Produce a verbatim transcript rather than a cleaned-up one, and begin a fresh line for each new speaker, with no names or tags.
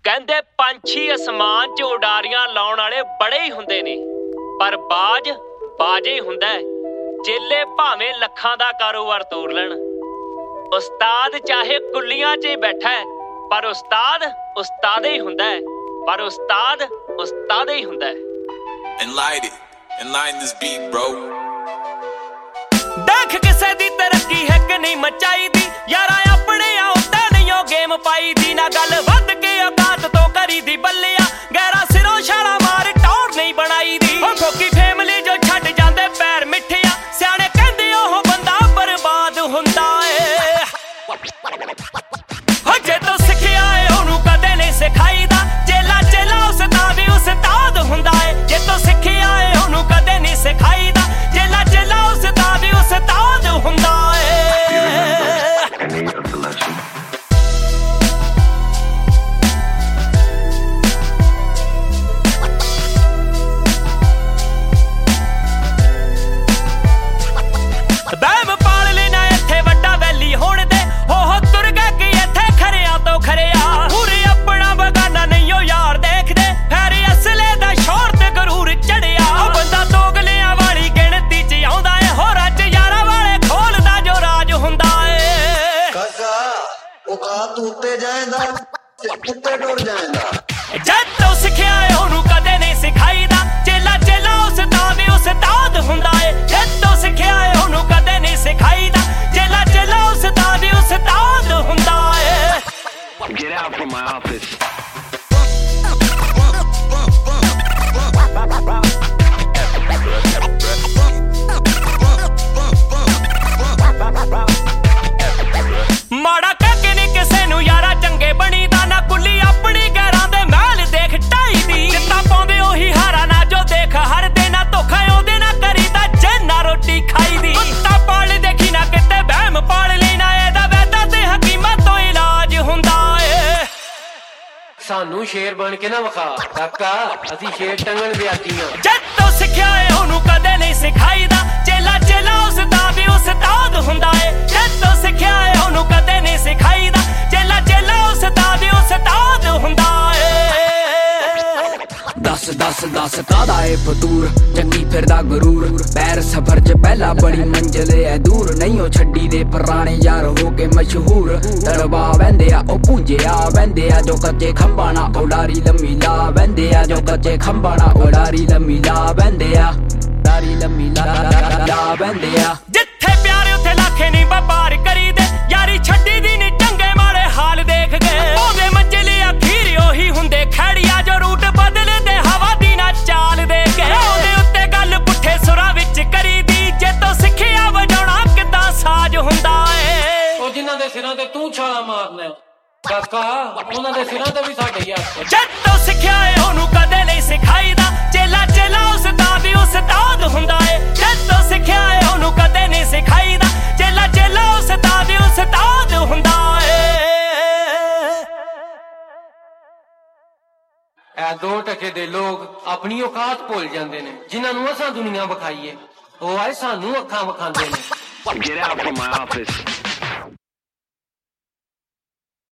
ਕਹਿੰਦੇ ਪੰਛੀ ਅਸਮਾਨ 'ਚ ਉਡਾਰੀਆਂ ਲਾਉਣ ਵਾਲੇ ਬੜੇ ਹੀ ਹੁੰਦੇ ਨੇ, ਪਰ ਬਾਜ ਬਾਜੇ ਹੀ ਹੁੰਦਾ। ਚੇਲੇ ਭਾਵੇਂ ਲੱਖਾਂ ਦਾ ਕਾਰੋਬਾਰ ਤੋੜ ਲੈਣ, ਉਸਤਾਦ ਚਾਹੇ ਕੁੱਲੀਆਂ 'ਚ ਹੀ ਬੈਠਾ ਹੈ, ਪਰ ਉਸਤਾਦ ਉਸਤਾਦ ਹੀ ਹੁੰਦਾ ਹੈ, ਪਰ ਉਸਤਾਦ ਉਸਤਾਦ ਹੀ ਹੁੰਦਾ ਹੈ।
Enlighten it, enlighten this beat, bro.
ਦੇਖ ਕਿਸੇ ਦੀ ਤਰੱਕੀ ਹੈ ਕਿ ਨਹੀਂ ਮਚਾਈ ਦੀ, ਯਾਰਾ ਆਪਣੇ ਆ ਉੱਤੇ ਨਹੀਂ ਉਹ ਗੇਮ ਪਾਈ ਦੀ। ਨਾ ਗੱਲ ਵੱਧ ਕੇ ਔਕਾਤ ਤੋਂ ਕਰੀ ਦੀ ਬੱਲਿਆ, ਗਹਿਰਾ ਸਿਰੋਂ ਛਾਲਾ ਮਾਰ ਟੌਰ ਨਹੀਂ ਬਣਾਈ ਦੀ। ਉਹ ਠੋਕੀ ਫੈਮਿਲੀ ਜੋ ਛੱਡ ਜਾਂਦੇ ਪੈਰ ਮਿੱਠਿਆ, ਸਿਆਣੇ ਕਹਿੰਦੇ ਉਹ ਬੰਦਾ ਬਰਬਾਦ ਹੁੰਦਾ ਏ। ਹੋ ਜੇ ਤੂੰ ਸਿੱਖਿਆ ਏ ਉਹਨੂੰ ਕਦੇ ਨਹੀਂ ਸਿਖਾਈਦਾ, ਚੇਲਾ ਚੇਲਾ ਉਸਦਾ ਵੀ ਉਸਤਾਦ ਹੁੰਦਾ ਏ। ਜੇ ਤੂੰ ਸਿੱਖਿਆ ਏ ਉਹਨੂੰ ਕਦੇ ਨਹੀਂ ਸਿਖਾਈਦਾ, ਚੇਲਾ ਚੇਲਾ ਉਸਦਾ ਵੀ ਉਸਤਾਦ ਹੁੰਦਾ ਏ। ਬੈਮ ਪਾਲ ਲੈਣਾ ਇੱਥੇ ਵੱਡਾ ਵੈਲੀ ਹੋਣ ਦੇ, ਉਹ ਤੁਰ ਗਿਆ ਕਿ ਇੱਥੇ ਖਰਿਆਂ ਤੋਂ ਖਰਿਆ। ਪੂਰੇ ਆਪਣਾ ਬਗਾਨਾ ਨਹੀਂ ਉਹ ਯਾਰ ਦੇਖਦੇ, ਫੇਰ ਅਸਲੇ ਦਾ ਸ਼ੋਰ ਤੇ ਗਰੂਰ ਚੜਿਆ। ਉਹ ਬੰਦਾ ਦੋਗਲਿਆਂ ਵਾਲੀ ਗਿਣਤੀ 'ਚ ਆਉਂਦਾ ਏ, ਹੋਰਾਂ 'ਚ ਯਾਰਾਂ ਵਾਲੇ ਖੋਲਦਾ ਜੋ ਰਾਜ ਹੁੰਦਾ ਏ।
ਕਾਕਾ ਔਕਾਤ ਉੱਤੇ ਜਾਂਦਾ ਤੇ ਉੱਤੇ ਟੁਰ ਜਾਂਦਾ।
ਜਦ ਤੋਂ ਸਿੱਖਿਆ ਏ ਉਹਨੂੰ ਕਦੇ ਨਹੀਂ ਸਿਖਾਈਦਾ, ਚੇਲਾ ਚੇਲਾ ਉਸਦਾ ਵੀ ਉਸਤਾਦ ਹੁੰਦਾ ਏ। ਜਦ ਤੋਂ ਸਿੱਖਿਆ ਏ ਉਹਨੂੰ ਕਦੇ ਨਹੀਂ ਸਿਖਾਈਦਾ, ਚੇਲਾ ਚੇਲਾ ਉਸਦਾ ਵੀ ਉਸਤਾਦ ਹੁੰਦਾ ਏ।
Get out from my office. ਮਾੜਾ ਕਹਿ ਕੇ ਨੀ ਕਿਸੇ ਨੂੰ ਯਾਰਾ ਚੰਗੇ ਬਣੀ ਦਾ, ਨਾ ਕੁੱਲੀ ਆਪਣੀ ਗੈਰਾਂ ਦੇ ਮਹਿਲ ਦੇਖ ਢਾਈ ਦੀ। ਜਿੱਤਾਂ ਪਾਉਂਦੇ ਉਹੀ ਹਾਰਾ ਨਾ ਜੋ ਦੇਖ ਹਰਦੇ, ਨਾ ਧੋਖਾ ਉਹਦੇ ਨਾ ਕਰੀਦਾ ਜੇ ਨਾ ਰੋਟੀ ਖਾਈ ਦੀ। ਕੁੱਤਾ ਪਾਲ ਦੇਖੀ ਨਾ ਕਿਤੇ ਵਹਿਮ ਪਾਲ ਲੈਣਾ, ਇਹਦਾ ਵੈਦਾ ਤੇ ਹਕੀਮਾਂ ਤੋਂ ਇਲਾਜ ਹੁੰਦਾ ਏ।
ਸਾਨੂੰ ਸ਼ੇਰ ਬਣ ਕੇ ਨਾ ਵਿਖਾ ਕਾਕਾ, ਅਸੀਂ ਸ਼ੇਰ ਟੰਗਣ ਦੇ ਆਦੀ ਆਂ।
ਜਦ ਤੋਂ ਸਿੱਖਿਆ ਏ ਉਹਨੂੰ ਕਦੇ ਨਹੀਂ ਸਿਖਾਈਦਾ, ਚੇਲਾ ਚੇਲਾ ਉਸਦਾ ਵੀ ਉਸਤਾਦ ਹੁੰਦਾ ਏ। ਜਦ ਤੋਂ ਸਿੱਖਿਆ ਏ ਉਹਨੂੰ ਕਦੇ ਨਹੀਂ ਸਿਖਾਈਦਾ, ਚੇਲਾ ਚੇਲਾ ਉਸਦਾ ਵੀ ਉਸਤਾਦ ਹੁੰਦਾ ਏ।
दस दस दस कादा है फतूर, चंगी फिरदा गरूर, पैर सफर च पहला बड़ी मंजिल है दूर। नहीं ओ छड्डी दे पुराने यार हो के मशहूर, दरबा वैंदे आ ओ पूंजे आ वैंदे आ जो कच्चे खंबा ना उडारी लम्मी ला वैंदे आ जो कच्चे खंबा ना उडारी लम्मी ला वैंदे आ उडारी लम्मी ला ला वैंदे आ।
जिथे प्यारे उथे लाखे नहीं वपार करी दे, यारी छड्डी दी नी चंगे माड़े हाल देख गए। ओवे मंजिल अखीर ओही हुंदे खैड़िया, जो रूट बदले दे हवा दी ना चाल दे के। ओदे उत्ते गल पुठे सुरां विच करी दी, जे तो सिੱਖਿਆ ਵਜਾਉਣਾ किदां साज हुंदा ਏ।
ਉਹ ਜਿਨ੍ਹਾਂ ਦੇ ਸਿਰਾਂ ਤੇ ਤੂੰ ਛਾਲਾ ਮਾਰਨਾ ਕਾਕਾ, ਉਹਨਾਂ ਦੇ ਸਿਰਾਂ ਤੇ ਵੀ ਸਾਡੇ ਹੀ ਹੱਥ।
ਜਦ ਤੋਂ ਸਿੱਖਿਆ ਏ ਉਹਨੂੰ ਕਦੇ ਨਹੀਂ ਸਿਖਾਈਦਾ, ਚੇਲਾ ਚੇਲਾ ਉਸਦਾ ਵੀ ਉਸਤਾਦ ਹੁੰਦਾ ਏ। ਜਦ ਤੋਂ ਸਿੱਖਿਆ ਏ ਉਹਨੂੰ ਕਦੇ ਨਹੀਂ ਸਿਖਾਈਦਾ, ਚੇਲਾ ਚੇਲਾ ਉਸਦਾ ਵੀ ਉਸਤਾਦ ਹੁੰਦਾ ਏ।
ਇਹ ਦੋ ਟਕੇ ਦੇ ਲੋਕ ਆਪਣੀ ਔਕਾਤ ਭੁੱਲ ਜਾਂਦੇ ਨੇ, ਜਿਨ੍ਹਾਂ ਨੂੰ ਅਸਾਂ ਦੁਨੀਆ ਵਿਖਾਈਏ ਉਹ ਆਏ ਸਾਨੂੰ ਅੱਖਾਂ ਵਿਖਾਉਂਦੇ ਨੇ।
Get out from my office.